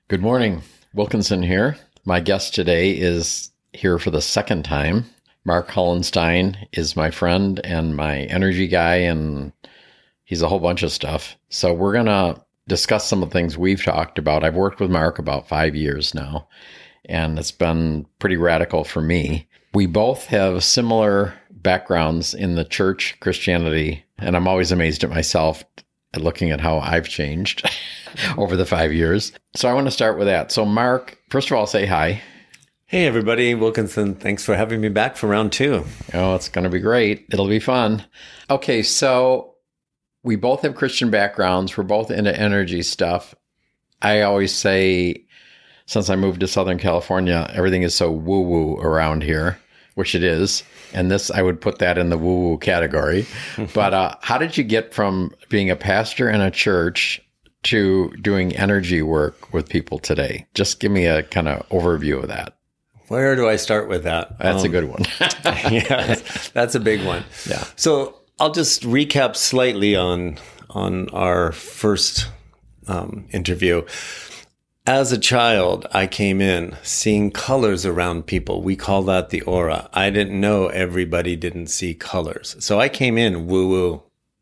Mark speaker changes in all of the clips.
Speaker 1: Good morning. Wilkinson here. My guest today is here for the second time. Mark Hollenstein is my friend and my energy guy, and he's a whole bunch of stuff. So we're going to discuss some of the things we've talked about. I've worked with Mark about 5 years now, and it's been pretty radical for me. We both have similar backgrounds in the church, Christianity, and I'm always amazed at myself at looking at how I've changed over the 5 years. So I want to start with that. So Mark, first of all, say hi.
Speaker 2: Hey, everybody. Wilkinson, thanks for having me back for round two.
Speaker 1: Oh, it's going to be great. It'll be fun. Okay, so we both have Christian backgrounds. We're both into energy stuff. I always say, since I moved to Southern California, everything is so woo-woo around here, which it is. And this, I would put that in the woo-woo category. But how did you get from being a pastor in a church to doing energy work with people today? Just give me a kind of overview of that.
Speaker 2: Where do I start with that?
Speaker 1: That's a good one.
Speaker 2: Yeah, that's a big one.
Speaker 1: Yeah.
Speaker 2: So I'll just recap slightly on our first interview. As a child, I came in seeing colors around people. We call that the aura. I didn't know everybody didn't see colors. So I came in woo-woo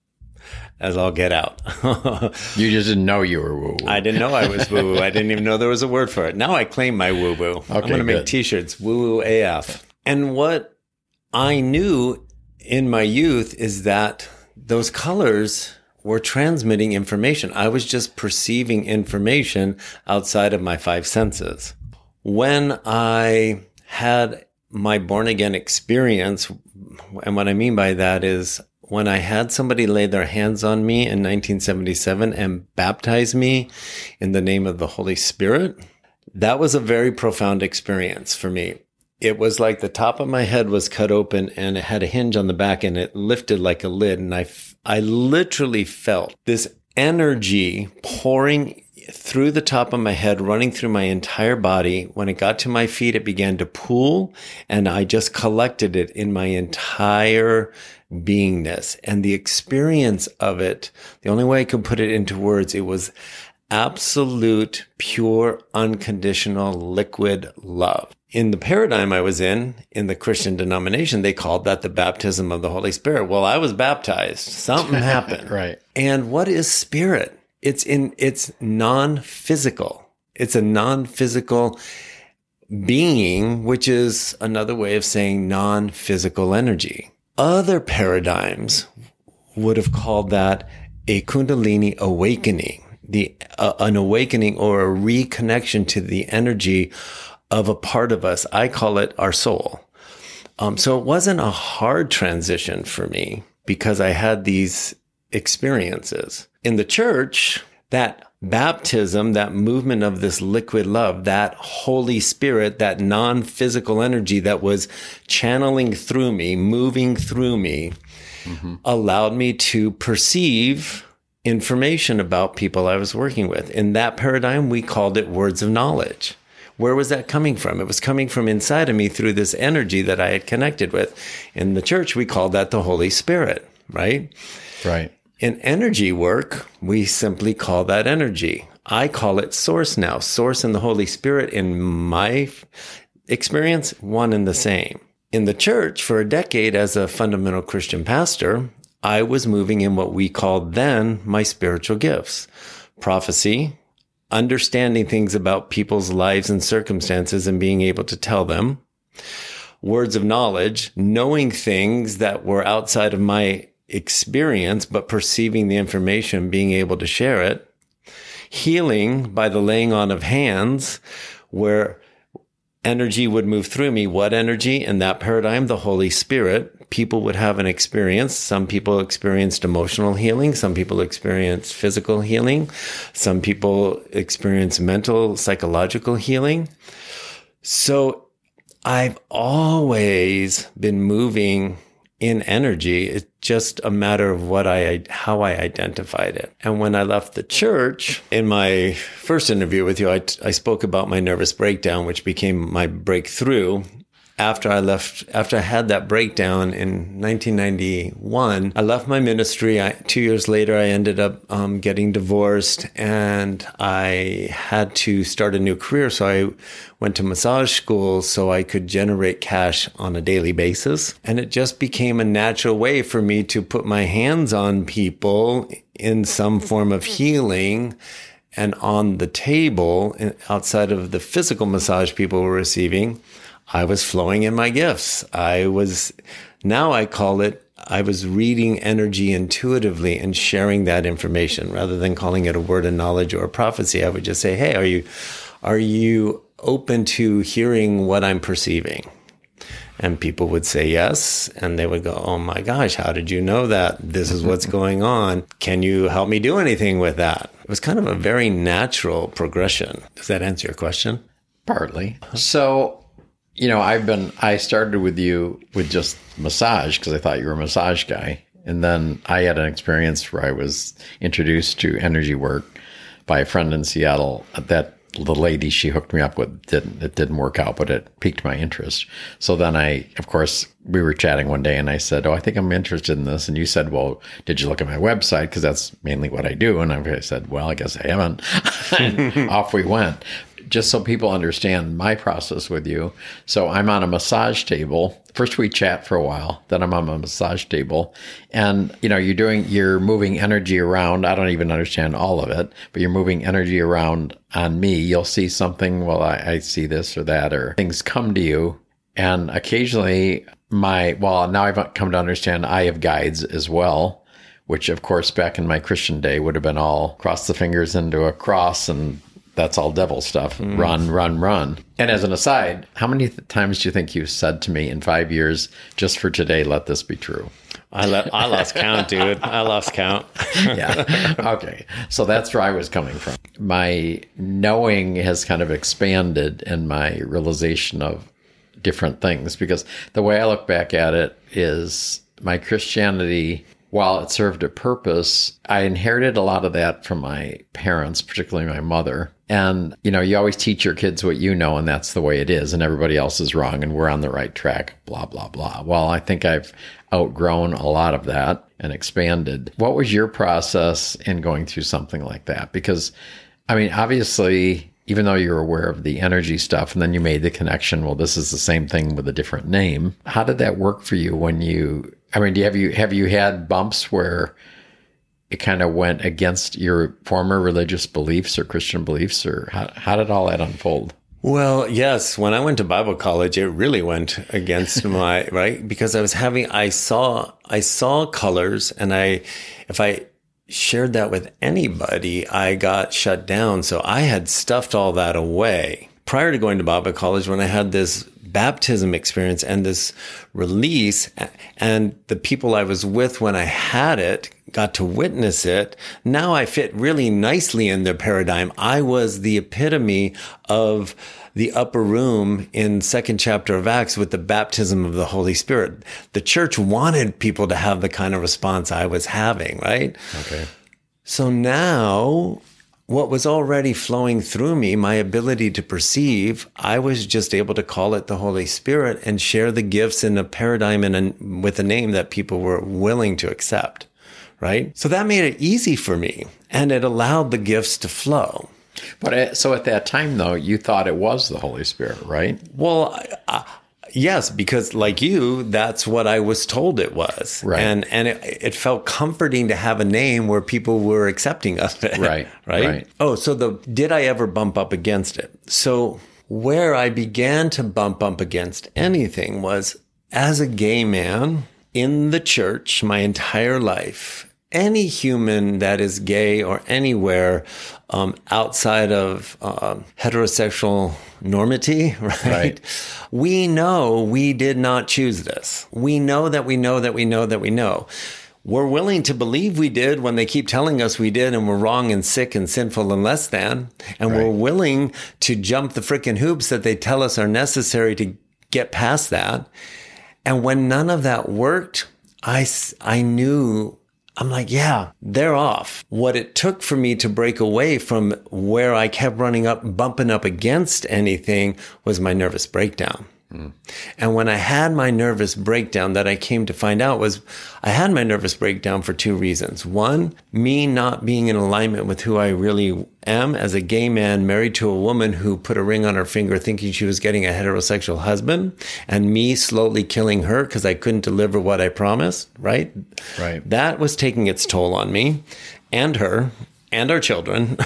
Speaker 2: as all get out.
Speaker 1: You just didn't know you were woo-woo.
Speaker 2: I didn't know I was woo-woo. I didn't even know there was a word for it. Now I claim my woo-woo.
Speaker 1: Okay,
Speaker 2: I'm going to make t-shirts, woo-woo AF. And what I knew in my youth is that those colors were transmitting information. I was just perceiving information outside of my five senses. When I had my born-again experience, and what I mean by that is when I had somebody lay their hands on me in 1977 and baptize me in the name of the Holy Spirit, that was a very profound experience for me. It was like the top of my head was cut open and it had a hinge on the back and it lifted like a lid. And I literally felt this energy pouring through the top of my head, running through my entire body. When it got to my feet, it began to pool and I just collected it in my entire beingness. And the experience of it, the only way I could put it into words, it was absolute, pure, unconditional, liquid love. In the paradigm I was in the Christian denomination, they called that the baptism of the Holy Spirit. Well, I was baptized. Something happened.
Speaker 1: Right.
Speaker 2: And what is spirit? It's non-physical. It's a non-physical being, which is another way of saying non-physical energy. Other paradigms would have called that a Kundalini awakening, an awakening or a reconnection to the energy of a part of us. I call it our soul. So it wasn't a hard transition for me because I had these experiences. In the church, that baptism, that movement of this liquid love, that Holy Spirit, that non-physical energy that was channeling through me, moving through me, allowed me to perceive information about people I was working with. In that paradigm, we called it words of knowledge. Where was that coming from? It was coming from inside of me through this energy that I had connected with. In the church, we called that the Holy Spirit, right?
Speaker 1: Right.
Speaker 2: In energy work, we simply call that energy. I call it source now. Source and the Holy Spirit, in my experience, one and the same. In the church, for a decade as a fundamental Christian pastor, I was moving in what we called then my spiritual gifts. Prophecy, understanding things about people's lives and circumstances and being able to tell them. Words of knowledge, knowing things that were outside of my experience, but perceiving the information, being able to share it. Healing by the laying on of hands, where energy would move through me. What energy? In that paradigm, the Holy Spirit. People would have an experience. Some people experienced emotional healing. Some people experienced physical healing. Some people experience mental, psychological healing. So I've always been moving in energy. It's just a matter of how I identified it. And when I left the church, in my first interview with you, I spoke about my nervous breakdown, which became my breakthrough. after I had that breakdown in 1991, I left my ministry. 2 years later, I ended up getting divorced, and I had to start a new career. So I went to massage school so I could generate cash on a daily basis. And it just became a natural way for me to put my hands on people in some form of healing. And on the table, outside of the physical massage people were receiving, I was flowing in my gifts. I was reading energy intuitively and sharing that information rather than calling it a word of knowledge or a prophecy. I would just say, hey, are you open to hearing what I'm perceiving? And people would say yes. And they would go, oh my gosh, how did you know that? This is what's going on. Can you help me do anything with that? It was kind of a very natural progression. Does that answer your question?
Speaker 1: Partly. So, I started with you with just massage because I thought you were a massage guy. And then I had an experience where I was introduced to energy work by a friend in Seattle. That the lady she hooked me up with didn't work out, but it piqued my interest. So then we were chatting one day and I said, I think I'm interested in this. And you said, well, did you look at my website? Because that's mainly what I do. And I said, well, I guess I haven't. And off we went. Just so people understand my process with you. So I'm on a massage table. First we chat for a while, then I'm on a massage table. And, you're moving energy around. I don't even understand all of it, but you're moving energy around on me. You'll see something, well, I see this or that, or things come to you. And occasionally now I've come to understand I have guides as well, which of course back in my Christian day would have been all cross the fingers into a cross and that's all devil stuff. Run, run, run. And as an aside, how many times do you think you said to me in 5 years, just for today, let this be true?
Speaker 2: I lost count, dude. I lost count.
Speaker 1: Yeah. Okay. So that's where I was coming from. My knowing has kind of expanded in my realization of different things, because the way I look back at it is my Christianity, while it served a purpose, I inherited a lot of that from my parents, particularly my mother. And, you always teach your kids what you know, and that's the way it is, and everybody else is wrong, and we're on the right track, blah, blah, blah. Well, I think I've outgrown a lot of that and expanded. What was your process in going through something like that? Because, obviously, even though you're aware of the energy stuff, and then you made the connection, well, this is the same thing with a different name. How did that work for you when have you had bumps where it kind of went against your former religious beliefs or Christian beliefs, or how did all that unfold?
Speaker 2: Well, yes. When I went to Bible college, it really went against my, right? Because I saw colors, and if I shared that with anybody, I got shut down. So I had stuffed all that away. Prior to going to Bible college, when I had this baptism experience and this release, and the people I was with when I had it got to witness it, now I fit really nicely in their paradigm. I was the epitome of the upper room in 2nd chapter of Acts with the baptism of the Holy Spirit. The church wanted people to have the kind of response I was having, right?
Speaker 1: Okay.
Speaker 2: So now, what was already flowing through me, my ability to perceive, I was just able to call it the Holy Spirit and share the gifts in a paradigm and with a name that people were willing to accept, right? So that made it easy for me, and it allowed the gifts to flow.
Speaker 1: But so at that time, though, you thought it was the Holy Spirit, right?
Speaker 2: Well, yes, because like you, that's what I was told it was.
Speaker 1: Right.
Speaker 2: And it felt comforting to have a name where people were accepting of it.
Speaker 1: Right.
Speaker 2: Right. Oh, so did I ever bump up against it? So where I began to bump up against anything was as a gay man in the church my entire life. Any human that is gay or anywhere outside of heterosexual normity, right? We know we did not choose this. We know that we know that we know that we know. We're willing to believe we did when they keep telling us we did, and we're wrong and sick and sinful and less than. And we're willing to jump the freaking hoops that they tell us are necessary to get past that. And when none of that worked, I knew, I'm like, yeah, they're off. What it took for me to break away from where I kept bumping up against anything was my nervous breakdown. And when I had my nervous breakdown, that I came to find out was I had my nervous breakdown for two reasons. One, me not being in alignment with who I really am as a gay man married to a woman who put a ring on her finger thinking she was getting a heterosexual husband, and me slowly killing her because I couldn't deliver what I promised, right?
Speaker 1: Right.
Speaker 2: That was taking its toll on me and her and our children.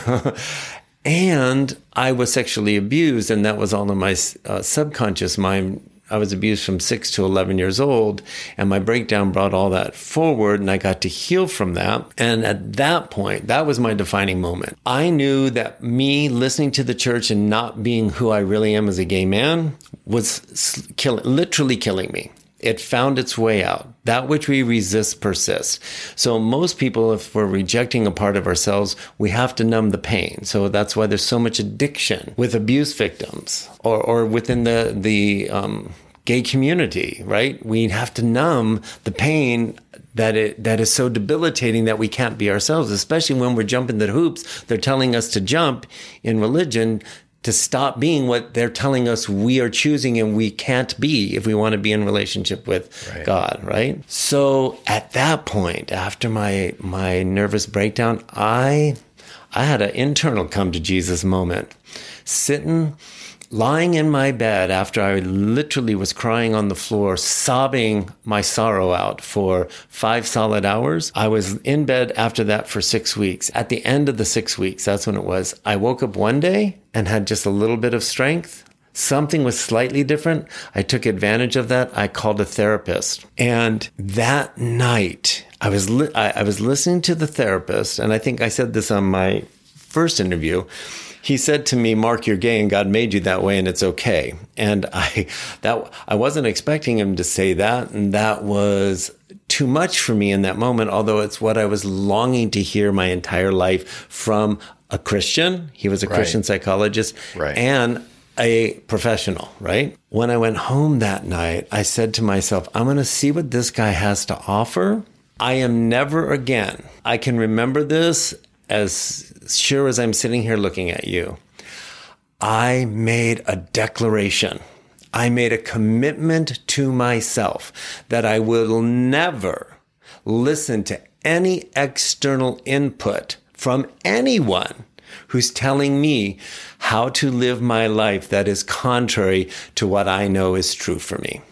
Speaker 2: And I was sexually abused, and that was all in my subconscious mind. I was abused from 6 to 11 years old, and my breakdown brought all that forward, and I got to heal from that. And at that point, that was my defining moment. I knew that me listening to the church and not being who I really am as a gay man was literally killing me. It found its way out. That which we resist persists. So most people, if we're rejecting a part of ourselves, we have to numb the pain. So that's why there's so much addiction with abuse victims or within the gay community, right? We have to numb the pain that is so debilitating that we can't be ourselves, especially when we're jumping the hoops they're telling us to jump in religion, to stop being what they're telling us we are choosing and we can't be if we want to be in relationship with God, right? So at that point, after my nervous breakdown, I had an internal come to Jesus moment. Lying in my bed after I literally was crying on the floor, sobbing my sorrow out for 5 solid hours. I was in bed after that for 6 weeks. At the end of the 6 weeks, that's when it was, I woke up one day and had just a little bit of strength. Something was slightly different. I took advantage of that. I called a therapist. And that night, I was listening to the therapist, and I think I said this on my first interview. He said to me, Mark, you're gay and God made you that way and it's okay. And I wasn't expecting him to say that. And that was too much for me in that moment, although it's what I was longing to hear my entire life from a Christian. He was a Christian psychologist and a professional, right? When I went home that night, I said to myself, I'm going to see what this guy has to offer. I am never again. I can remember this as sure as I'm sitting here looking at you. I made a declaration. I made a commitment to myself that I will never listen to any external input from anyone who's telling me how to live my life that is contrary to what I know is true for me.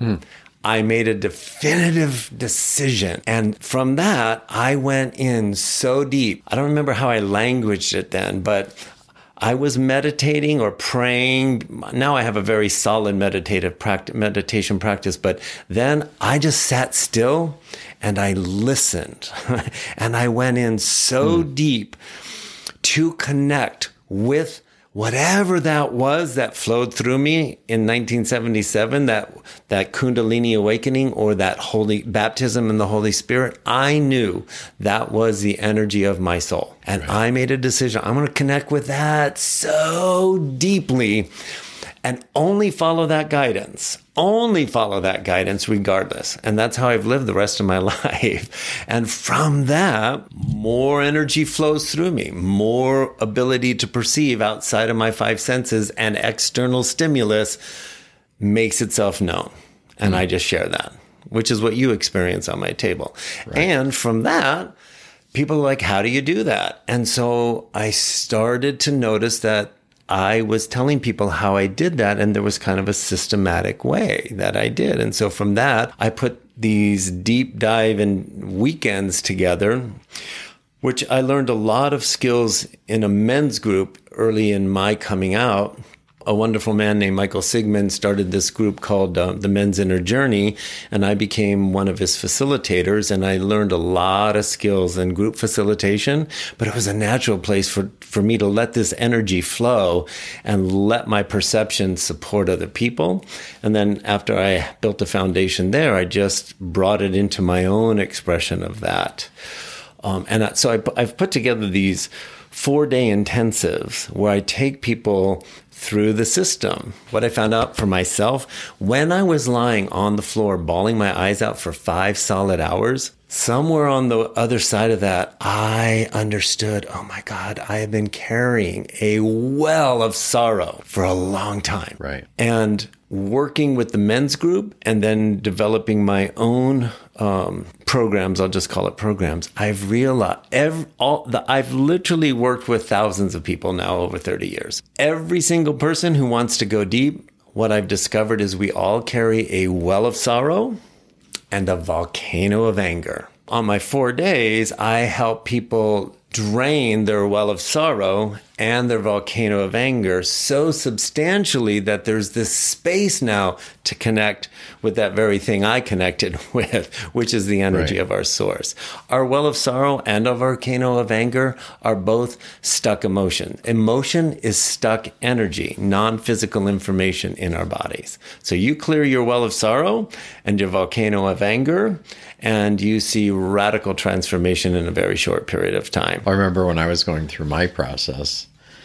Speaker 2: I made a definitive decision. And from that, I went in so deep. I don't remember how I languaged it then, but I was meditating or praying. Now I have a very solid meditation practice, but then I just sat still and I listened. And I went in so deep to connect with whatever that was that flowed through me in 1977, that Kundalini awakening or that holy baptism in the Holy Spirit. I knew that was the energy of my soul. And I made a decision. I'm going to connect with that so deeply and only follow that guidance. Only follow that guidance regardless. And that's how I've lived the rest of my life. And from that, more energy flows through me, more ability to perceive outside of my 5 senses, and external stimulus makes itself known. And I just share that, which is what you experience on my table. And from that, people are like, how do you do that? And so I started to notice that I was telling people how I did that, and there was kind of a systematic way that I did. And so from that, I put these deep dive and weekends together, which I learned a lot of skills in a men's group early in my coming out. A wonderful man named Michael Sigmund started this group called The Men's Inner Journey, and I became one of his facilitators, and I learned a lot of skills in group facilitation, but it was a natural place for me to let this energy flow and let my perception support other people. And then after I built a foundation there, I just brought it into my own expression of that. So I've put together these 4-day intensives where I take people through the system. What I found out for myself, when I was lying on the floor, bawling my eyes out for 5 solid hours, somewhere on the other side of that, I understood, oh my God, I have been carrying a well of sorrow for a long time.
Speaker 1: Right.
Speaker 2: And working with the men's group and then developing my own programs, I'll just call it programs, I've realized I've literally worked with thousands of people now over 30 years. Every single person who wants to go deep, what I've discovered is we all carry a well of sorrow and a volcano of anger. On my 4 days, I help people drain their well of sorrow and their volcano of anger so substantially that there's this space now to connect with that very thing I connected with, which is the energy of our source. Our well of sorrow and our volcano of anger are both stuck emotion. Emotion is stuck energy, non-physical information in our bodies. So you clear your well of sorrow and your volcano of anger, and you see radical transformation in a very short period of time.
Speaker 1: I remember when I was going through my process.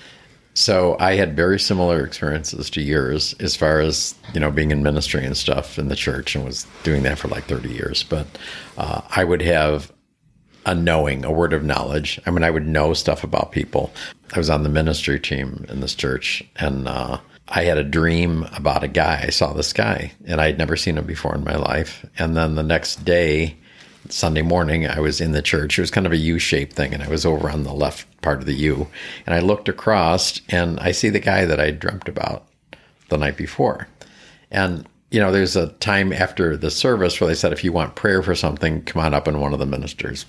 Speaker 1: So I had very similar experiences to yours as far as, being in ministry and stuff in the church, and was doing that for like 30 years. But I would have a word of knowledge. I mean, I would know stuff about people. I was on the ministry team in this church, and I had a dream about a guy. I saw this guy, and I had never seen him before in my life. And then the next day, Sunday morning, I was in the church. It was kind of a U-shaped thing, and I was over on the left part of the U. And I looked across, and I see the guy that I dreamt about the night before. And, there's a time after the service where they said, if you want prayer for something, come on up, and one of the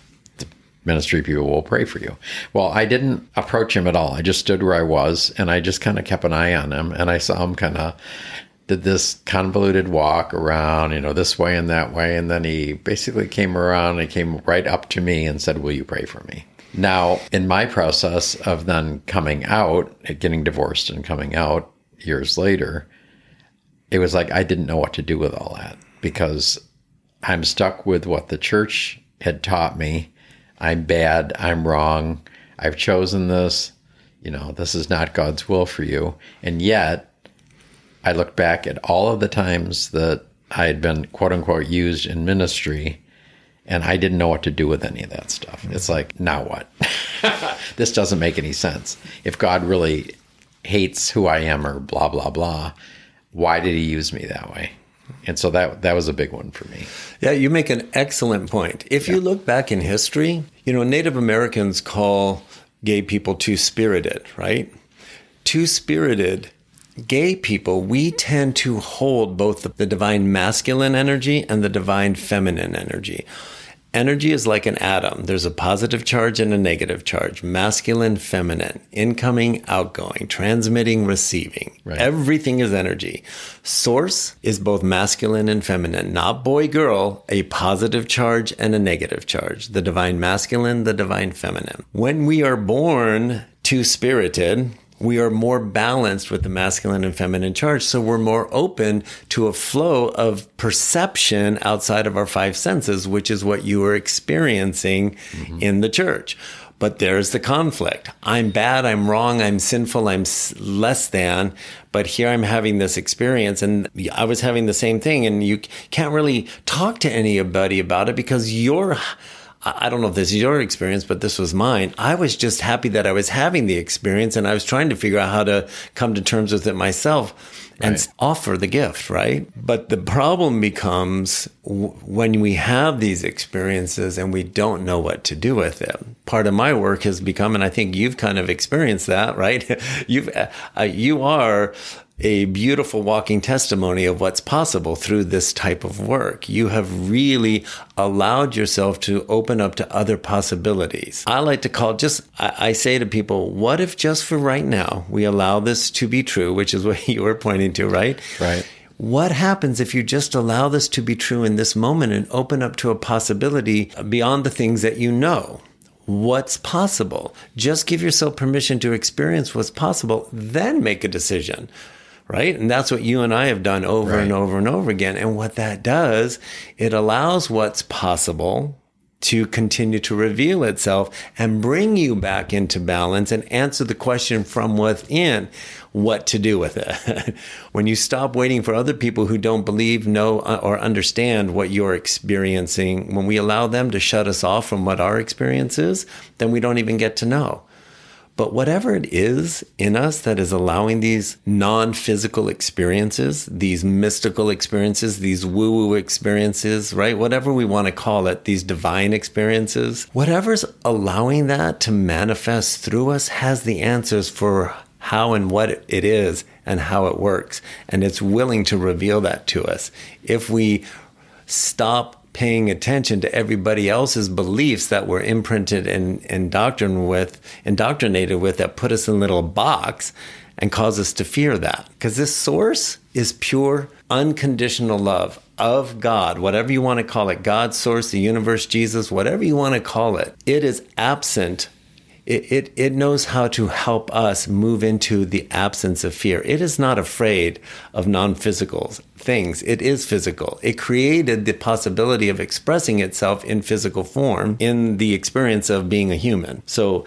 Speaker 1: ministry people will pray for you. Well, I didn't approach him at all. I just stood where I was, and I just kind of kept an eye on him, and I saw him kind of did this convoluted walk around, this way and that way. And then he basically came around and came right up to me and said, will you pray for me? Now, in my process of then coming out, getting divorced and coming out years later, it was like I didn't know what to do with all that, because I'm stuck with what the church had taught me. I'm bad. I'm wrong. I've chosen this. This is not God's will for you. And yet, I look back at all of the times that I had been, quote unquote, used in ministry, and I didn't know what to do with any of that stuff. It's like, now what? This doesn't make any sense. If God really hates who I am, or blah, blah, blah, why did he use me that way? And so that was a big one for me.
Speaker 2: Yeah, you make an excellent point. If you look back in history, Native Americans call gay people two-spirited, right? Two-spirited. Gay people, we tend to hold both the divine masculine energy and the divine feminine energy. Energy is like an atom. There's a positive charge and a negative charge. Masculine, feminine, incoming, outgoing, transmitting, receiving. Right. Everything is energy. Source is both masculine and feminine, not boy, girl, a positive charge and a negative charge. The divine masculine, the divine feminine. When we are born two-spirited, we are more balanced with the masculine and feminine charge. So we're more open to a flow of perception outside of our five senses, which is what you were experiencing in the church. But there's the conflict. I'm bad, I'm wrong, I'm sinful, I'm less than. But here I'm having this experience, and I was having the same thing. And you can't really talk to anybody about it because I don't know if this is your experience, but this was mine. I was just happy that I was having the experience, and I was trying to figure out how to come to terms with it myself and offer the gift, right? But the problem becomes when we have these experiences and we don't know what to do with it. Part of my work has become, and I think you've kind of experienced that, right? You are a beautiful walking testimony of what's possible through this type of work. You have really allowed yourself to open up to other possibilities. I like to call I say to people, what if just for right now, we allow this to be true, which is what you were pointing to, right?
Speaker 1: Right.
Speaker 2: What happens if you just allow this to be true in this moment and open up to a possibility beyond the things that you know? What's possible? Just give yourself permission to experience what's possible, then make a decision. Right? And that's what you and I have done over and over and over again. And what that does, it allows what's possible to continue to reveal itself and bring you back into balance and answer the question from within, what to do with it. When you stop waiting for other people who don't believe, know, or understand what you're experiencing, when we allow them to shut us off from what our experience is, then we don't even get to know. But whatever it is in us that is allowing these non-physical experiences, these mystical experiences, these woo-woo experiences, right? Whatever we want to call it, these divine experiences, whatever's allowing that to manifest through us has the answers for how and what it is and how it works. And it's willing to reveal that to us. If we stop paying attention to everybody else's beliefs that we're imprinted and indoctrinated with that put us in a little box and cause us to fear that. Because this source is pure, unconditional love of God, whatever you want to call it, God, source, the universe, Jesus, whatever you want to call it. It is absent. It knows how to help us move into the absence of fear. It is not afraid of non-physical things. It is physical. It created the possibility of expressing itself in physical form in the experience of being a human. So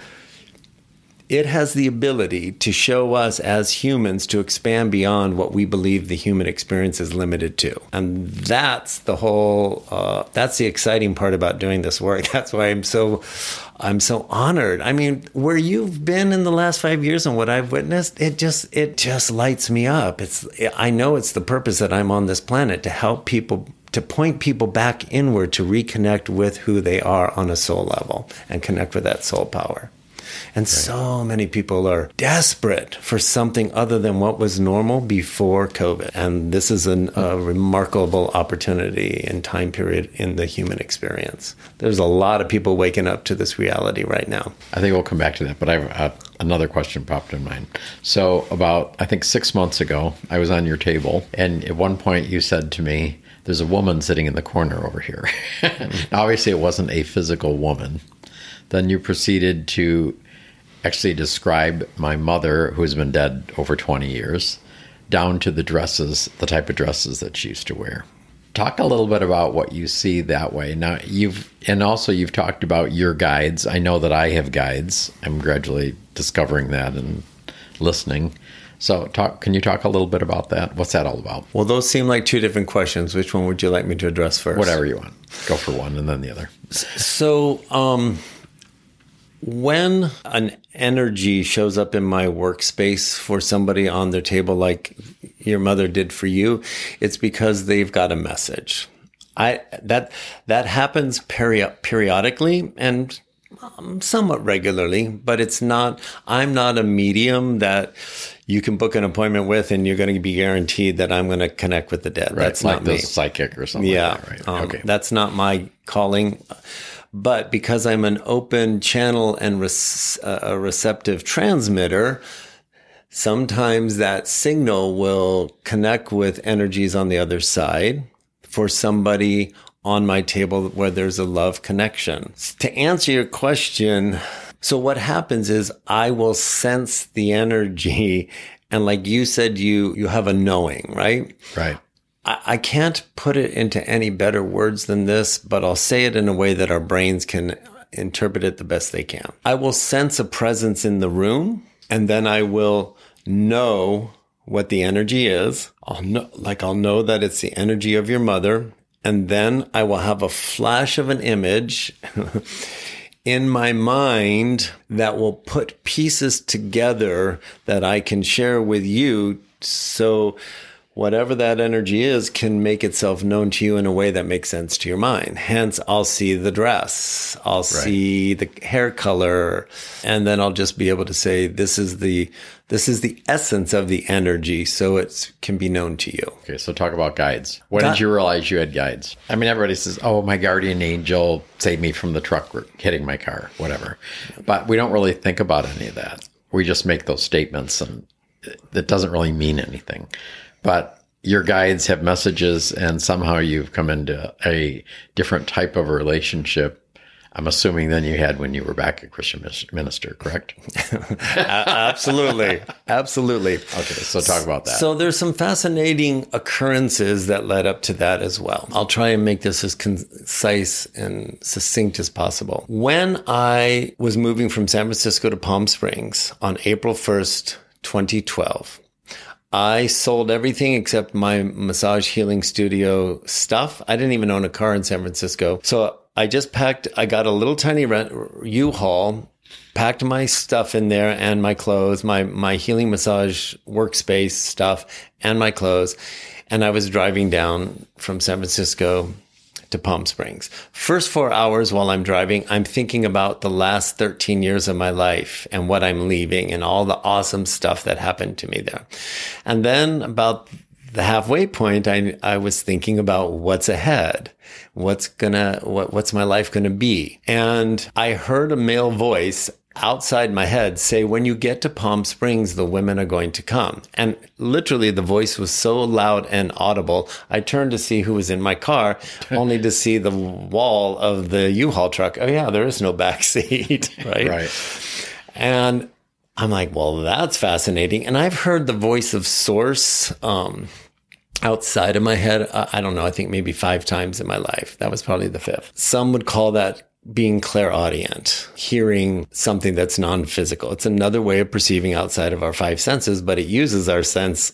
Speaker 2: it has the ability to show us as humans to expand beyond what we believe the human experience is limited to. And that's the whole, that's the exciting part about doing this work. That's why I'm so honored. I mean, where you've been in the last 5 years and what I've witnessed, it just lights me up. I know it's the purpose that I'm on this planet, to help people, to point people back inward, to reconnect with who they are on a soul level and connect with that soul power. And so many people are desperate for something other than what was normal before COVID. And this is a remarkable opportunity and time period in the human experience. There's a lot of people waking up to this reality right now.
Speaker 1: I think we'll come back to that, but I have another question popped in mind. So about, I think 6 months ago, I was on your table, and at one point you said to me, there's a woman sitting in the corner over here. Now, obviously, it wasn't a physical woman. Then you proceeded to actually describe my mother, who's been dead over 20 years, down to the dresses, the type of dresses that she used to wear. Talk a little bit about what you see that way. Now, you've talked about your guides. I know that I have guides. I'm gradually discovering that and listening. So can you talk a little bit about that? What's that all about?
Speaker 2: Well, those seem like two different questions. Which one would you like me to address first?
Speaker 1: Whatever you want. Go for one and then the other.
Speaker 2: So, when an energy shows up in my workspace for somebody on their table, like your mother did for you, it's because they've got a message. That happens periodically and somewhat regularly, but I'm not a medium that you can book an appointment with and you're going to be guaranteed that I'm going to connect with the dead.
Speaker 1: Right.
Speaker 2: That's
Speaker 1: like
Speaker 2: not me.
Speaker 1: Psychic or something.
Speaker 2: Yeah.
Speaker 1: Like that, right? Okay.
Speaker 2: That's not my calling. But because I'm an open channel and a receptive transmitter, sometimes that signal will connect with energies on the other side for somebody on my table where there's a love connection. To answer your question, so what happens is I will sense the energy, and like you said, you have a knowing, right?
Speaker 1: Right.
Speaker 2: I can't put it into any better words than this, but I'll say it in a way that our brains can interpret it the best they can. I will sense a presence in the room, and then I will know what the energy is. I'll know that it's the energy of your mother, and then I will have a flash of an image in my mind that will put pieces together that I can share with you. So whatever that energy is can make itself known to you in a way that makes sense to your mind. Hence, I'll see the dress, I'll see the hair color, and then I'll just be able to say, this is the essence of the energy, so it can be known to you.
Speaker 1: Okay, so talk about guides. When did you realize you had guides? I mean, everybody says, oh, my guardian angel saved me from the truck hitting my car, whatever. But we don't really think about any of that. We just make those statements, and that doesn't really mean anything. But your guides have messages, and somehow you've come into a different type of a relationship, I'm assuming, than you had when you were back a Christian minister, correct?
Speaker 2: Absolutely. Absolutely.
Speaker 1: Okay, so talk about that.
Speaker 2: So there's some fascinating occurrences that led up to that as well. I'll try and make this as concise and succinct as possible. When I was moving from San Francisco to Palm Springs on April 1st, 2012, I sold everything except my massage healing studio stuff. I didn't even own a car in San Francisco. So I just I got a little tiny U-Haul, packed my stuff in there and my clothes, my healing massage workspace stuff and my clothes. And I was driving down from San Francisco to Palm Springs. First 4 hours while I'm driving, I'm thinking about the last 13 years of my life and what I'm leaving and all the awesome stuff that happened to me there. And then about the halfway point, I was thinking about what's ahead. What's my life gonna be? And I heard a male voice outside my head say, when you get to Palm Springs, the women are going to come. And literally the voice was so loud and audible, I turned to see who was in my car, only to see the wall of the U-Haul truck. Oh yeah, there is no back seat, right?
Speaker 1: Right.
Speaker 2: And I'm like, well, that's fascinating. And I've heard the voice of Source outside of my head, I don't know, I think maybe 5 times in my life. That was probably the 5th. Some would call that being clairaudient, hearing something that's non-physical. It's another way of perceiving outside of our 5 senses, but it uses our sense,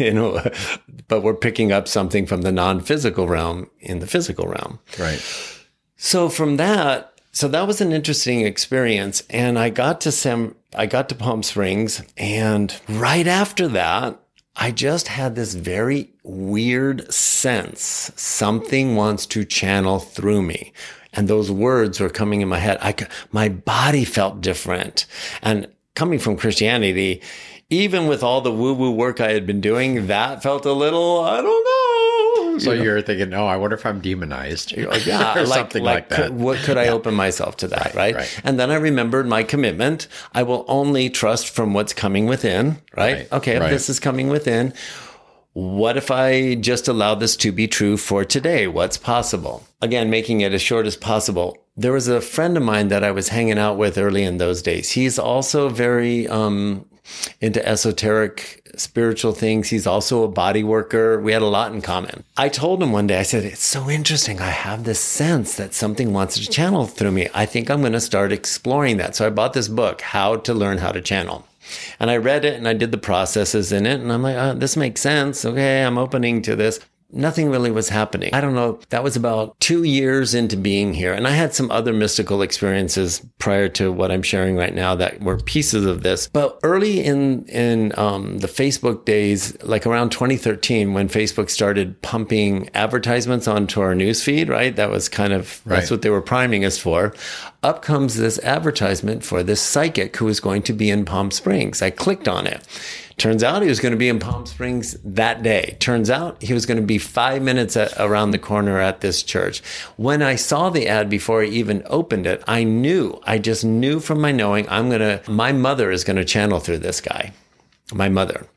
Speaker 2: but we're picking up something from the non-physical realm in the physical realm.
Speaker 1: Right.
Speaker 2: So that was an interesting experience. And I got to Palm Springs, and right after that, I just had this very weird sense. Something wants to channel through me. And those words were coming in my head. My body felt different. And coming from Christianity, even with all the woo-woo work I had been doing, that felt a little, I don't know.
Speaker 1: So you're thinking, oh, I wonder if I'm demonized.
Speaker 2: Yeah,
Speaker 1: or something like that.
Speaker 2: Could I open myself to that, right? And then I remembered my commitment. I will only trust from what's coming within, right? Okay, if this is coming within, what if I just allow this to be true for today? What's possible? Again, making it as short as possible. There was a friend of mine that I was hanging out with early in those days. He's also very into esoteric spiritual things. He's also a body worker. We had a lot in common. I told him one day, I said, it's so interesting. I have this sense that something wants to channel through me. I think I'm going to start exploring that. So I bought this book, How to Learn How to Channel. And I read it and I did the processes in it. And I'm like, this makes sense. Okay, I'm opening to this. Nothing really was happening. I don't know. That was about 2 years into being here. And I had some other mystical experiences prior to what I'm sharing right now that were pieces of this. But early in the Facebook days, like around 2013, when Facebook started pumping advertisements onto our newsfeed, right? That was kind of, that's what they were priming us for. Up comes this advertisement for this psychic who was going to be in Palm Springs. I clicked on it. Turns out he was going to be in Palm Springs that day. Turns out he was going to be 5 minutes around the corner at this church. When I saw the ad before I even opened it, I just knew from my knowing, my mother is going to channel through this guy. My mother.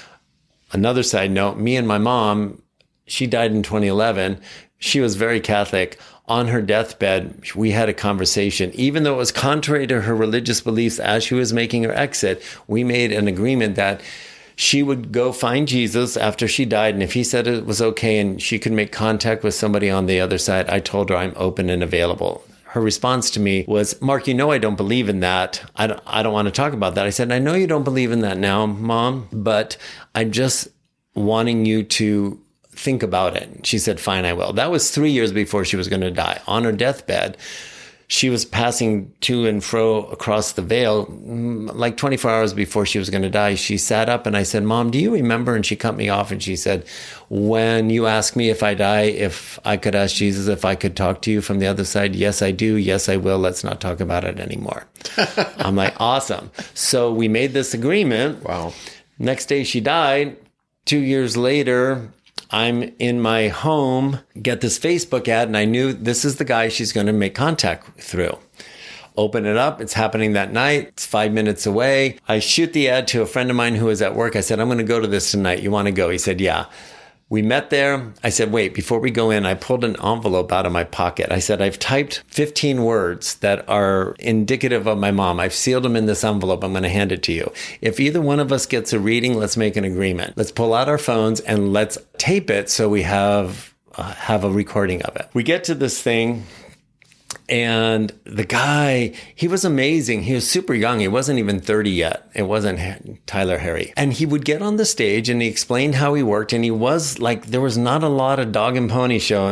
Speaker 2: Another side note, me and my mom, she died in 2011. She was very Catholic. On her deathbed, we had a conversation. Even though it was contrary to her religious beliefs as she was making her exit, we made an agreement that she would go find Jesus after she died. And if he said it was okay and she could make contact with somebody on the other side, I told her I'm open and available. Her response to me was, Mark, I don't believe in that. I don't want to talk about that. I said, I know you don't believe in that now, Mom, but I'm just wanting you to think about it. She said, fine, I will. That was 3 years before she was going to die. On her deathbed, she was passing to and fro across the veil. Like 24 hours before she was going to die, she sat up and I said, Mom, do you remember? And she cut me off and she said, when you ask me if I die, if I could ask Jesus if I could talk to you from the other side, yes, I do. Yes, I will. Let's not talk about it anymore. I'm like, awesome. So we made this agreement.
Speaker 1: Wow.
Speaker 2: Next day she died. 2 years later, I'm in my home, get this Facebook ad, and I knew this is the guy she's going to make contact through. Open it up. It's happening that night. It's 5 minutes away. I shoot the ad to a friend of mine who was at work. I said, I'm going to go to this tonight. You want to go? He said, yeah. We met there. I said, wait, before we go in, I pulled an envelope out of my pocket. I said, I've typed 15 words that are indicative of my mom. I've sealed them in this envelope. I'm going to hand it to you. If either one of us gets a reading, let's make an agreement. Let's pull out our phones and let's tape it so we have a recording of it. We get to this thing And the guy, he was amazing. He was super young. He wasn't even 30 yet. It wasn't Tyler Harry. And he would get on the stage and he explained how he worked. And he was like, there was not a lot of dog and pony show.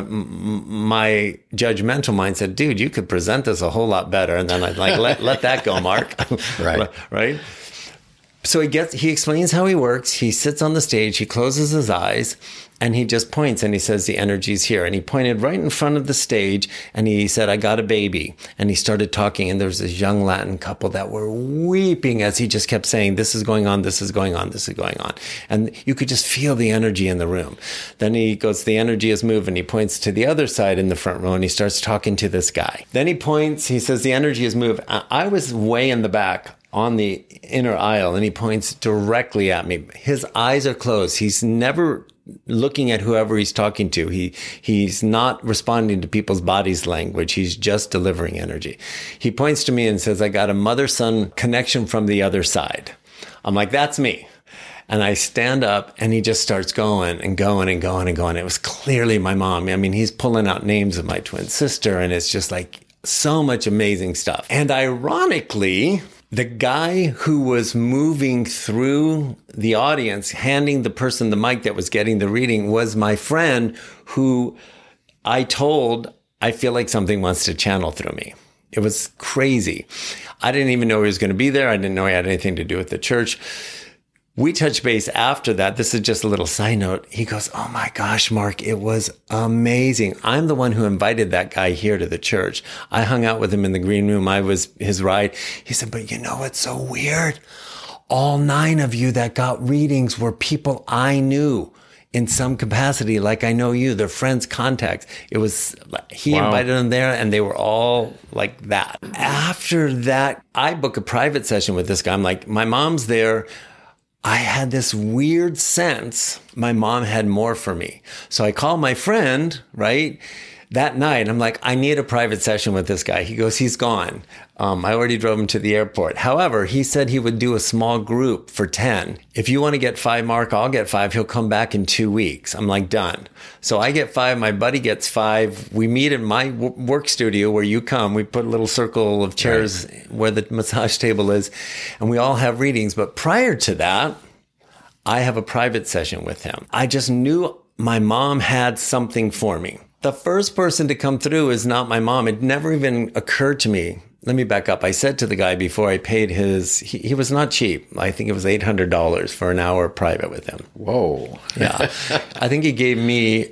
Speaker 2: My judgmental mind said, dude, you could present this a whole lot better. And then I'd like, let that go, Mark.
Speaker 1: Right.
Speaker 2: Right. So he explains how he works. He sits on the stage, he closes his eyes, and he just points and he says, the energy's here. And he pointed right in front of the stage and he said, I got a baby. And he started talking, and there was this young Latin couple that were weeping as he just kept saying, this is going on, this is going on, this is going on. And you could just feel the energy in the room. Then he goes, the energy is moving. He points to the other side in the front row and he starts talking to this guy. Then he points, he says, the energy is moving. I was way in the back on the inner aisle, and he points directly at me. His eyes are closed. He's never looking at whoever he's talking to. He's not responding to people's bodies language. He's just delivering energy. He points to me and says, I got a mother-son connection from the other side. I'm like, that's me. And I stand up and he just starts going and going and going and going. It was clearly my mom. I mean, he's pulling out names of my twin sister, and it's just like so much amazing stuff. And ironically, the guy who was moving through the audience, handing the person the mic that was getting the reading, was my friend who I told, I feel like something wants to channel through me. It was crazy. I didn't even know he was going to be there. I didn't know he had anything to do with the church. We touched base after that. This is just a little side note. He goes, oh my gosh, Mark, it was amazing. I'm the one who invited that guy here to the church. I hung out with him in the green room. I was his ride. He said, but you know what's so weird? All 9 of you that got readings were people I knew in some capacity, like I know you, they're friends, contacts. It was, he invited them there and they were all like that. After that, I book a private session with this guy. I'm like, my mom's there. I had this weird sense my mom had more for me. So I call my friend, right, that night. I'm like, I need a private session with this guy. He goes, he's gone. I already drove him to the airport. However, he said he would do a small group for 10. If you want to get 5, Mark, I'll get 5. He'll come back in 2 weeks. I'm like, done. So I get 5. My buddy gets 5. We meet in my work studio where you come. We put a little circle of chairs where the massage table is, and we all have readings. But prior to that, I have a private session with him. I just knew my mom had something for me. The first person to come through is not my mom. It never even occurred to me. Let me back up. I said to the guy before I paid he was not cheap. I think it was $800 for an hour private with him.
Speaker 1: Whoa.
Speaker 2: Yeah. I think he gave me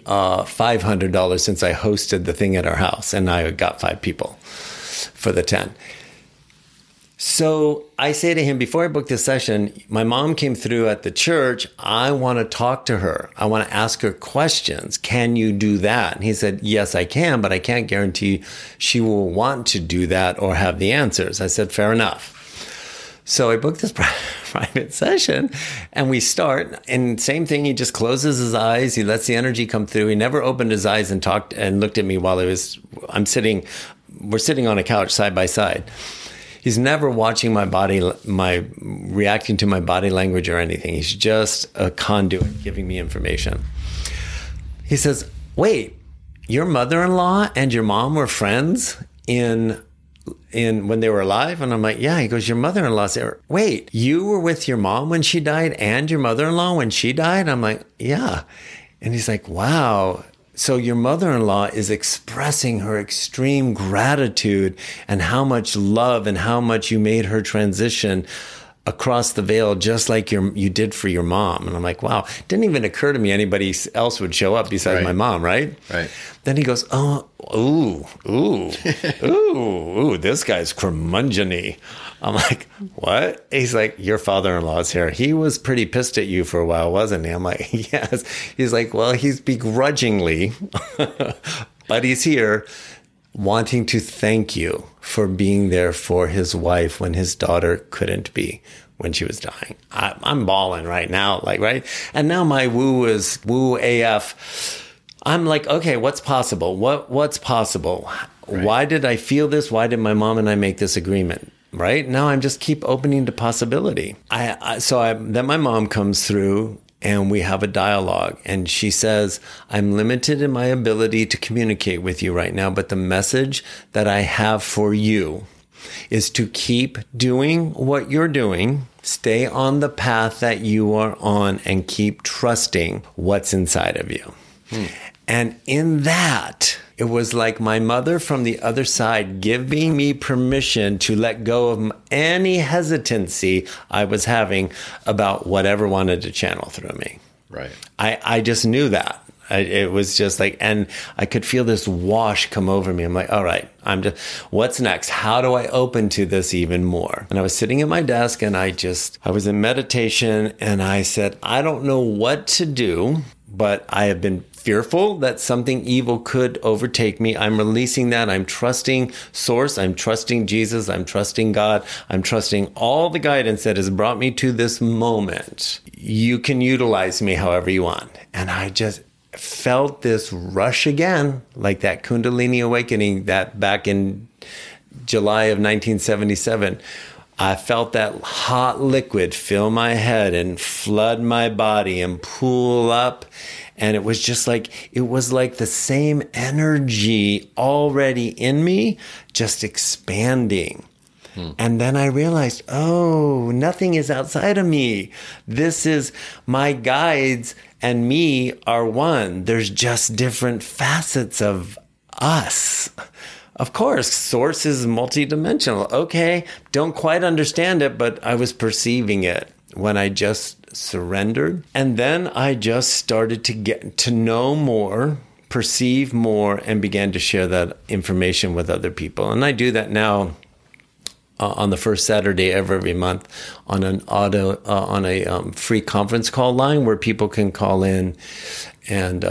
Speaker 2: $500 since I hosted the thing at our house, and I got 5 people for the 10. So I say to him, before I book this session, my mom came through at the church. I want to talk to her. I want to ask her questions. Can you do that? And he said, yes, I can, but I can't guarantee she will want to do that or have the answers. I said, fair enough. So I booked this private session and we start, and same thing. He just closes his eyes. He lets the energy come through. He never opened his eyes and talked and looked at me while we're sitting on a couch side by side. He's never watching my body, reacting to my body language or anything. He's just a conduit giving me information. He says, wait, your mother-in-law and your mom were friends in when they were alive? And I'm like, yeah. He goes, your mother-in-law's there. Wait, you were with your mom when she died and your mother-in-law when she died? I'm like, yeah. And he's like, wow. So your mother-in-law is expressing her extreme gratitude and how much love and how much you made her transition across the veil, just like you did for your mom. And I'm like, wow, it didn't even occur to me anybody else would show up besides my mom, right?
Speaker 1: Right.
Speaker 2: Then he goes, this guy's curmudgeon-y. I'm like, what? He's like, your father-in-law's here. He was pretty pissed at you for a while, wasn't he? I'm like, yes. He's like, well, he's begrudgingly, but he's here wanting to thank you for being there for his wife when his daughter couldn't be when she was dying. I'm bawling right now, like, right? And now my woo is woo AF. I'm like, okay, what's possible? What's possible? Right. Why did I feel this? Why did my mom and I make this agreement? Right now, I'm just keep opening to possibility. Then my mom comes through and we have a dialogue. And she says, I'm limited in my ability to communicate with you right now, but the message that I have for you is to keep doing what you're doing, stay on the path that you are on, and keep trusting what's inside of you. And in that, it was like my mother from the other side giving me permission to let go of any hesitancy I was having about whatever wanted to channel through me.
Speaker 1: Right.
Speaker 2: I just knew that. It was just like, and I could feel this wash come over me. I'm like, all right, what's next? How do I open to this even more? And I was sitting at my desk and I was in meditation and I said, I don't know what to do, but I have been fearful that something evil could overtake me. I'm releasing that. I'm trusting Source. I'm trusting Jesus. I'm trusting God. I'm trusting all the guidance that has brought me to this moment. You can utilize me however you want. And I just felt this rush again, like that Kundalini awakening that back in July of 1977. I felt that hot liquid fill my head and flood my body and pool up. And it was just like, it was like the same energy already in me, just expanding. And then I realized, oh, nothing is outside of me. This is my guides and me are one. There's just different facets of us. Of course, Source is multidimensional. Okay, don't quite understand it, but I was perceiving it when I just surrendered. And then I just started to get to know more, perceive more, and began to share that information with other people. And I do that now on the first Saturday of every month on a free conference call line where people can call in. And,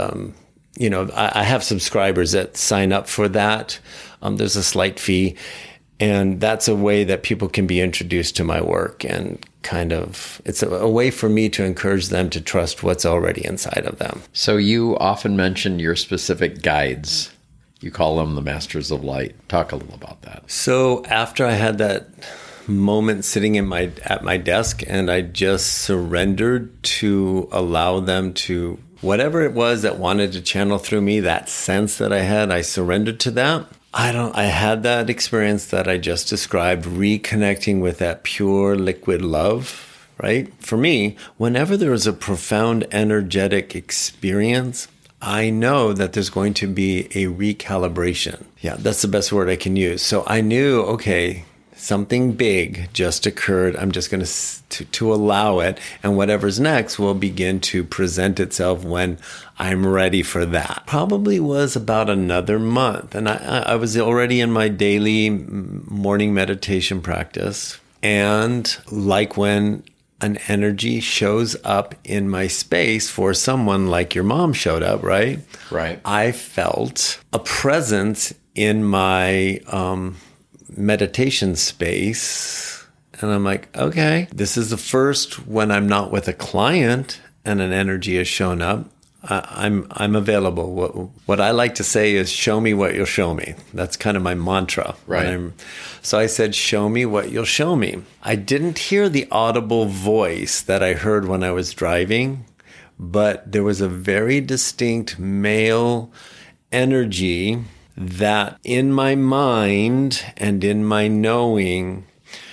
Speaker 2: I have subscribers that sign up for that. There's a slight fee. And that's a way that people can be introduced to my work, and it's a way for me to encourage them to trust what's already inside of them.
Speaker 1: So you often mention your specific guides. You call them the Masters of Light. Talk a little about that.
Speaker 2: So after I had that moment sitting at my desk, and I just surrendered to allow them to, whatever it was that wanted to channel through me, that sense that I had, I surrendered to that. I had that experience that I just described, reconnecting with that pure liquid love, right? For me, whenever there is a profound energetic experience, I know that there's going to be a recalibration. Yeah, that's the best word I can use. So I knew, okay, something big just occurred. I'm just going to allow it. And whatever's next will begin to present itself when I'm ready for that. Probably was about another month. And I was already in my daily morning meditation practice. And like when an energy shows up in my space for someone like your mom showed up, right?
Speaker 1: Right.
Speaker 2: I felt a presence in my meditation space. And I'm like, okay, this is the first when I'm not with a client and an energy has shown up. I'm available. What I like to say is, show me what you'll show me. That's kind of my mantra.
Speaker 1: Right.
Speaker 2: So I said, show me what you'll show me. I didn't hear the audible voice that I heard when I was driving, but there was a very distinct male energy that in my mind and in my knowing,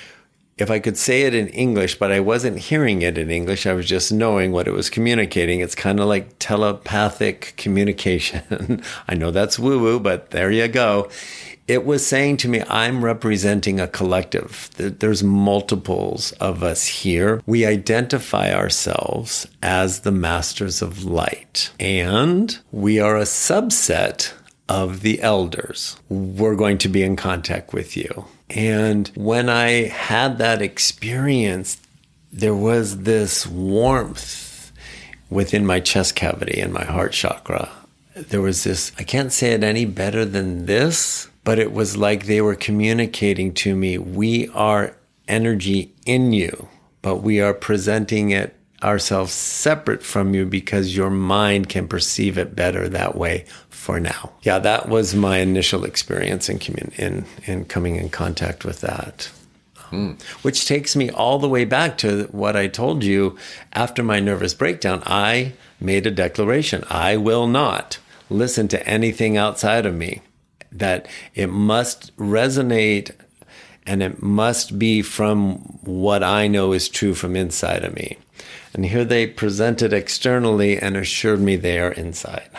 Speaker 2: if I could say it in English, but I wasn't hearing it in English, I was just knowing what it was communicating. It's kind of like telepathic communication. I know that's woo-woo, but there you go. It was saying to me, I'm representing a collective. There's multiples of us here. We identify ourselves as the Masters of Light, and we are a subset of the elders. We're going to be in contact with you. And when I had that experience, there was this warmth within my chest cavity and my heart chakra. There was this, I can't say it any better than this, but it was like they were communicating to me, we are energy in you, but we are presenting it ourselves separate from you because your mind can perceive it better that way for now. Yeah, that was my initial experience in coming in contact with that. which takes me all the way back to what I told you after my nervous breakdown. I made a declaration. I will not listen to anything outside of me, that it must resonate and it must be from what I know is true from inside of me. And here they presented externally and assured me they are inside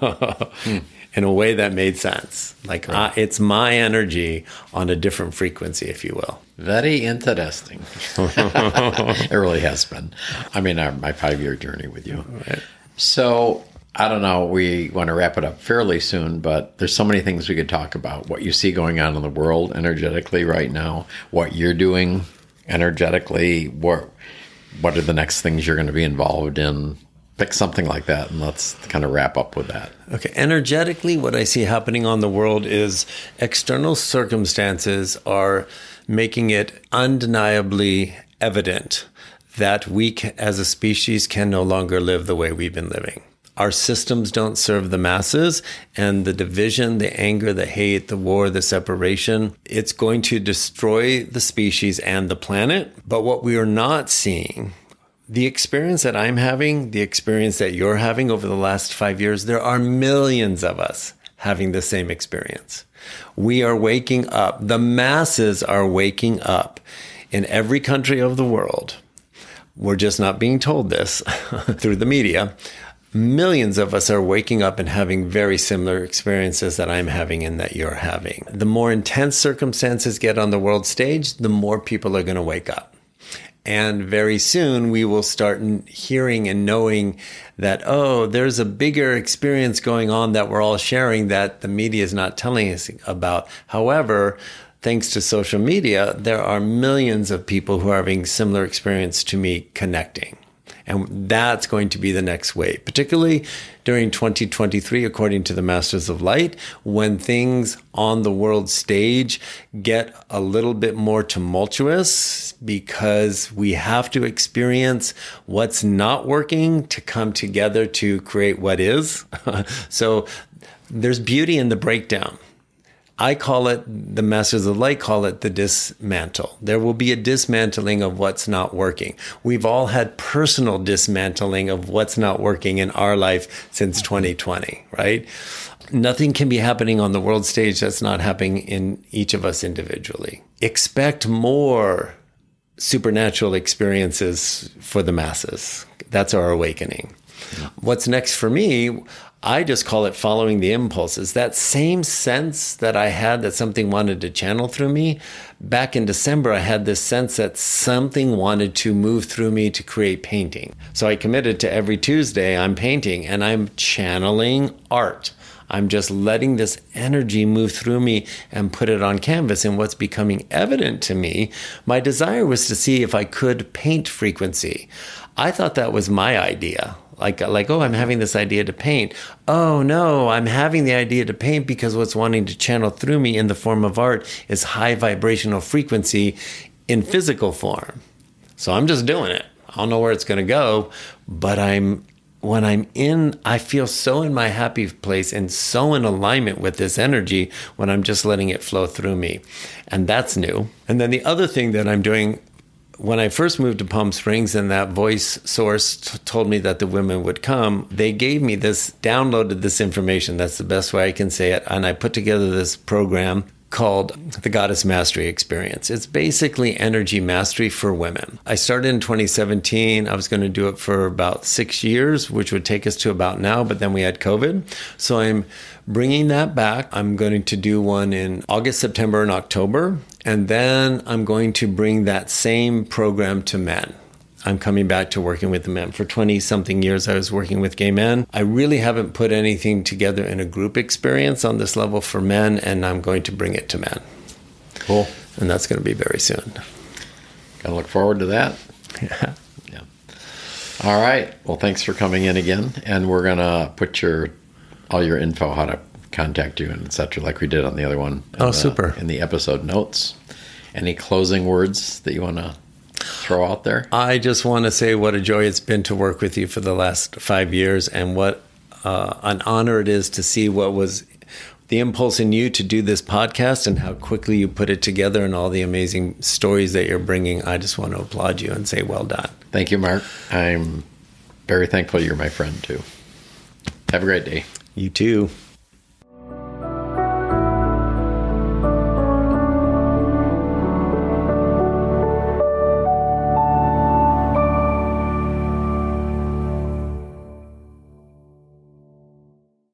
Speaker 2: in a way that made sense. Like, it's my energy on a different frequency, if you will.
Speaker 1: Very interesting. It really has been. I mean, my 5-year journey with you.
Speaker 2: Right.
Speaker 1: So, I don't know, we want to wrap it up fairly soon, but there's so many things we could talk about. What you see going on in the world energetically right now, what you're doing energetically, what are the next things you're going to be involved in? Pick something like that, and let's kind of wrap up with that.
Speaker 2: Okay, energetically, what I see happening on the world is external circumstances are making it undeniably evident that we as a species can no longer live the way we've been living. Our systems don't serve the masses, and the division, the anger, the hate, the war, the separation, it's going to destroy the species and the planet. But what we are not seeing, the experience that I'm having, the experience that you're having over the last 5 years, there are millions of us having the same experience. We are waking up. The masses are waking up in every country of the world. We're just not being told this through the media. Millions of us are waking up and having very similar experiences that I'm having and that you're having. The more intense circumstances get on the world stage, the more people are going to wake up. And very soon we will start hearing and knowing that, oh, there's a bigger experience going on that we're all sharing that the media is not telling us about. However, thanks to social media, there are millions of people who are having similar experience to me connecting. And that's going to be the next wave, particularly during 2023, according to the Masters of Light, when things on the world stage get a little bit more tumultuous because we have to experience what's not working to come together to create what is. So there's beauty in the breakdown. I call it, the Masters of Light call it the dismantle. There will be a dismantling of what's not working. We've all had personal dismantling of what's not working in our life since 2020, right? Nothing can be happening on the world stage that's not happening in each of us individually. Expect more supernatural experiences for the masses. That's our awakening. What's next for me, I just call it following the impulses. That same sense that I had that something wanted to channel through me, back in December, I had this sense that something wanted to move through me to create painting. So I committed to every Tuesday, I'm painting and I'm channeling art. I'm just letting this energy move through me and put it on canvas. And what's becoming evident to me, my desire was to see if I could paint frequency. I thought that was my idea. Like, oh, I'm having this idea to paint. Oh, no, I'm having the idea to paint because what's wanting to channel through me in the form of art is high vibrational frequency in physical form. So I'm just doing it. I don't know where it's going to go, but when I'm in, I feel so in my happy place and so in alignment with this energy when I'm just letting it flow through me. And that's new. And then the other thing that I'm doing, when I first moved to Palm Springs and that voice source told me that the women would come, they gave me this, downloaded this information. That's the best way I can say it. And I put together this program called the Goddess Mastery Experience. It's basically energy mastery for women. I started in 2017. I was going to do it for about 6 years, which would take us to about now, but then we had COVID. So I'm bringing that back. I'm going to do one in August, September, and October. And then I'm going to bring that same program to men. I'm coming back to working with the men. For 20-something years, I was working with gay men. I really haven't put anything together in a group experience on this level for men, and I'm going to bring it to men.
Speaker 1: Cool.
Speaker 2: And that's going to be very soon.
Speaker 1: Gotta look forward to that.
Speaker 2: Yeah.
Speaker 1: Yeah. All right. Well, thanks for coming in again. And we're going to put all your info, how to contact you and et cetera, like we did on the other one.
Speaker 2: Super.
Speaker 1: In the episode notes. Any closing words that you want to throw out there?
Speaker 2: I just want to say what a joy it's been to work with you for the last 5 years, and what an honor it is to see what was the impulse in you to do this podcast and how quickly you put it together and all the amazing stories that you're bringing. I just want to applaud you and say well done.
Speaker 1: Thank you, Mark. I'm very thankful you're my friend, too. Have a great day.
Speaker 2: You too.